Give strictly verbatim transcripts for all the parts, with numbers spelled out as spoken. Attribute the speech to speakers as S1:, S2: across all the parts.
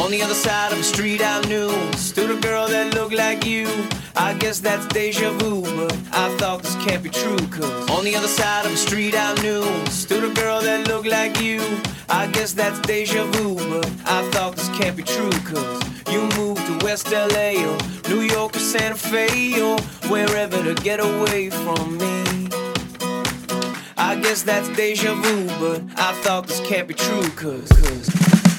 S1: On the other side of the street I knew stood a girl that looked like you. I guess that's deja vu, but I thought this can't be true. Cause on the other side of the street I knew stood a girl that looked like you. I guess that's deja vu, but I thought this can't be true. Cause you moved to West L A or New York or Santa Fe or wherever to get away from me. I guess that's deja vu, but I thought this can't be true. Cause, cause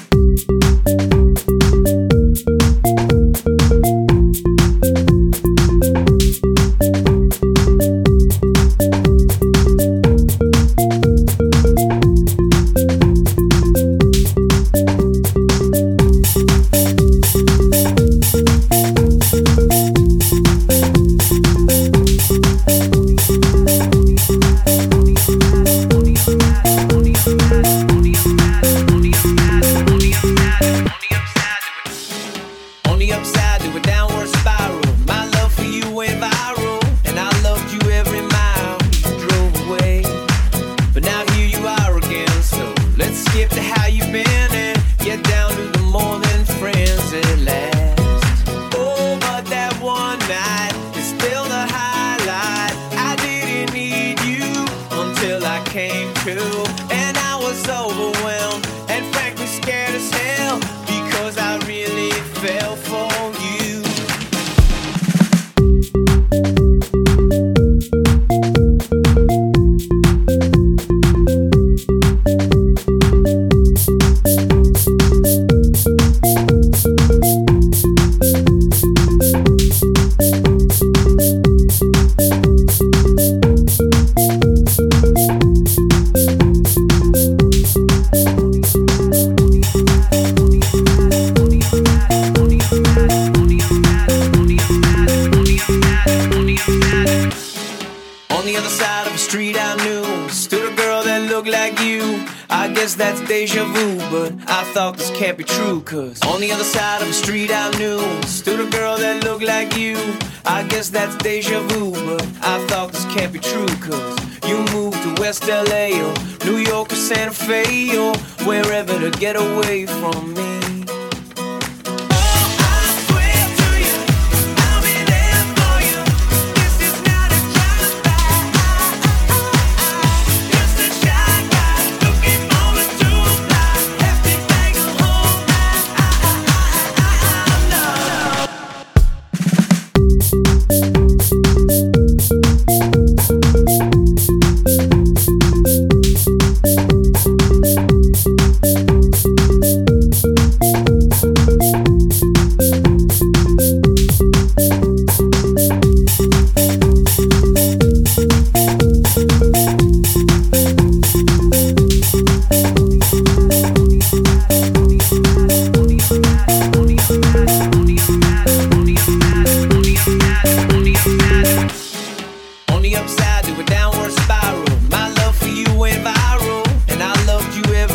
S1: that's deja vu, but I thought this can't be true. Cause on the other side of the street I knew stood a girl that looked like you. I guess that's deja vu, but I thought this can't be true. Cause you moved to West L A or New York or Santa Fe or wherever to get away from me.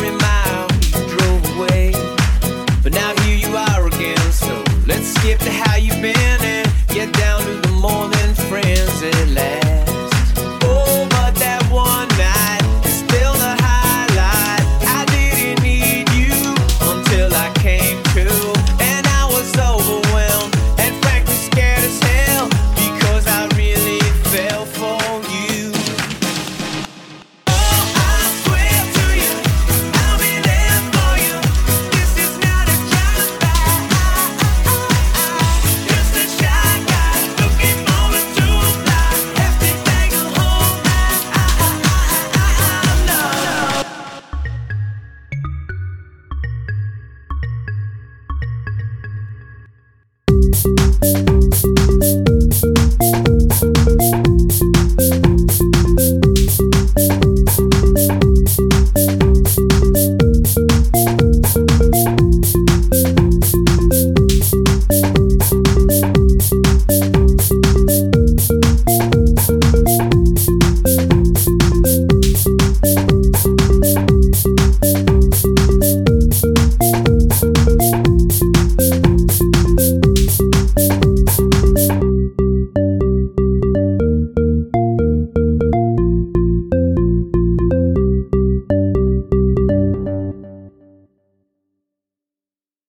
S1: Skip the house.